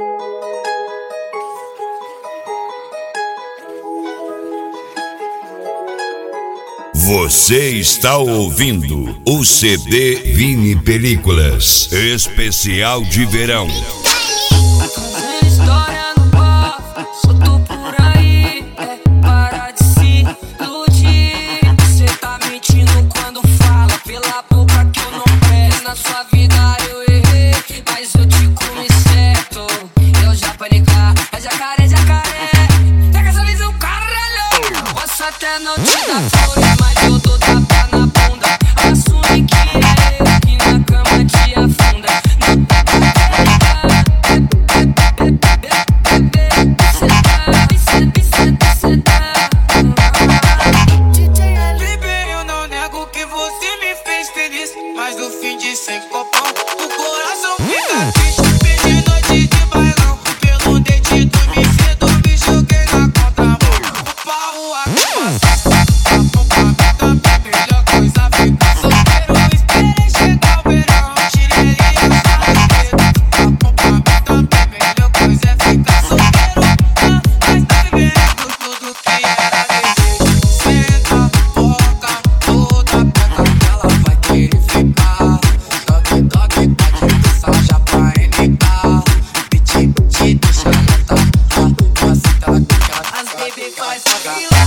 Você está ouvindo o CD Vini Películas, especial de verão. Fazendo história no bar, solto por aí, para de se iludir. Você tá mentindo quando fala pela boca que eu não presto. Na sua vida eu errei, mas eu te comi certo. Eu já panicar, é jacaré, jacaré. Pega essa visão, caralho. Posso até não te dar flores, mas eu dou tapa na bunda. Assume que é eu que na cama te afunda. Bebê, eu não nego que você me fez feliz, mas no fim de 100 copão, o coração fica triste. Perdi noite de bailão, pelo dedito me cedo, me joguei na contramão. O pau aqui passa, a pompa também, melhor coisa fica solteiro. Esperei chegar o verão, tirei ele a saída. A pompa também, melhor coisa é ficar solteiro. Mas tá vivendo tudo que era desejo. Senta, boca, toda boca que ela vai querer ficar. Toque, toque, pode pensar já pra NK. Piti, piti, deixa ela tá. Uma cinta ela quer que ela as baby faz vacilar.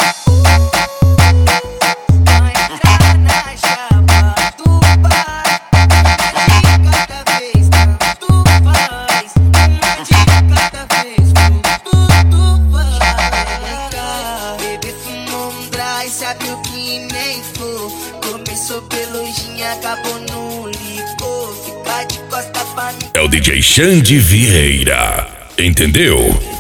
Vai entrar na chapa do bar. Uma de cada vez, tu faz. Uma de cada vez, tu faz. Bebê fumou um dry, sabe o que nem for. Começou pelo gin, acabou no licor. Fica de costa pra mim. É o DJ Xande Vieira, entendeu?